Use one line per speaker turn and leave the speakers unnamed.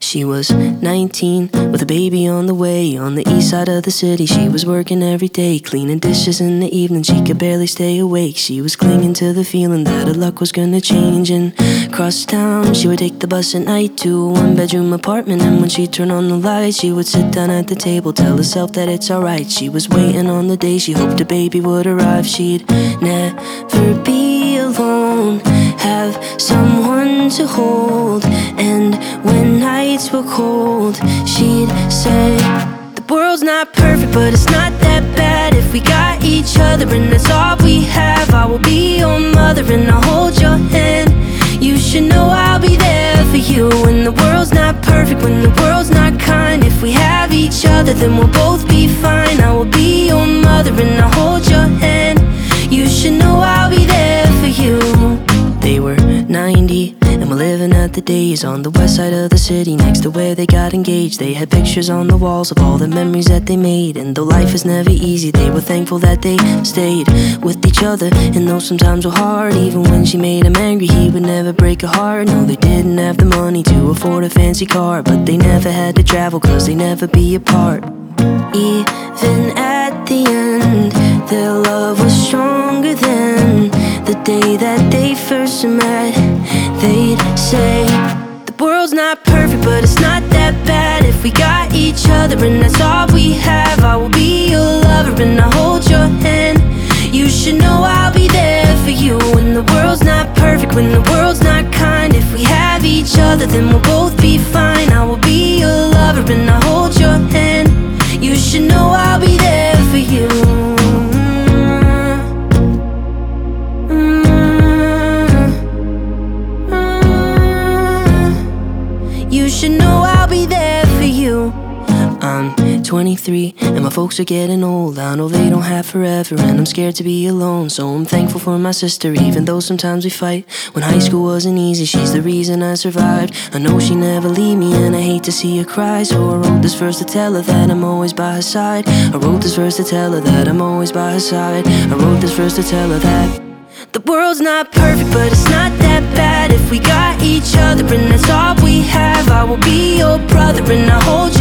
She was 19 with a baby on the way. On the east side of the city, she was working every day, cleaning dishes in the evening, she could barely stay awake. She was clinging to the feeling that her luck was gonna change. And across town, she would take the bus at night to a one-bedroom apartment. And when she'd turn on the lights, she would sit down at the table, tell herself that it's alright. She was waiting on the day she hoped a baby would arrive. She'd never be alone, have someone to hold. And when nights were cold, she'd say, the world's not perfect, but it's not that bad if we got each other, and that's all we have. I will be your mother and I'll hold your hand. You should know I'll be there for you when the world's not perfect, when the world's not kind. If we have each other, then we'll both be fine. I will be your mother and I'll hold your hand. You should know I'll be there for you. They were 90 and were living at the days on the west side of the city, next to where they got engaged. They had pictures on the walls of all the memories that they made. And though life is never easy, they were thankful that they stayed with each other. And though sometimes were hard, even when she made him angry, he would never break her heart. No, they didn't have the money to afford a fancy car, but they never had to travel, cause they never be apart. Even at the end, their love was stronger than the day that they first met. They'd say, the world's not perfect, but it's not that bad if we got each other, and that's all we have. I will be your lover and I'll hold your hand. You should know I'll be there for you when the world's not perfect, when the world's not kind. If we have each other, then we'll both be fine. I will be your lover and I'll hold your hand. You should know I'll be there for you. You should know I'll be there for you. I'm 23 and my folks are getting old. I know they don't have forever and I'm scared to be alone. So I'm thankful for my sister, even though sometimes we fight. When high school wasn't easy, she's the reason I survived. I know she never leave me and I hate to see her cry. So I wrote this verse to tell her that I'm always by her side. I wrote this verse to tell her that I'm always by her side. I wrote this verse to tell her that the world's not perfect, but it's not that bad if we got each other, and that's all we have. I will be your brother and I'll hold you